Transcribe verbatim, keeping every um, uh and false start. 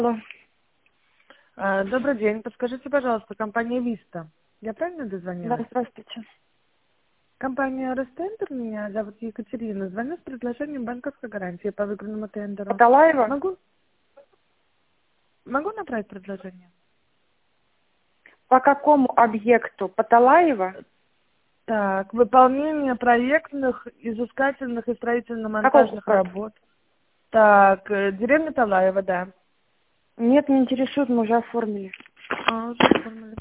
Алло. А, Добрый день. Подскажите, пожалуйста, компания Виста. Я правильно Да, дозвонилась? здравствуйте. Компания Ростендер, меня зовут Екатерина. Звоню с предложением банковской гарантии по выигранному тендеру. Аталаева? Могу, могу направить предложение? По какому объекту? Паталаева? Так, выполнение проектных, изыскательных и Какой строительно-монтажных кусок? работ. Так, э, деревня Талаева, да. Нет, не интересует, мы уже оформили. А, уже оформили.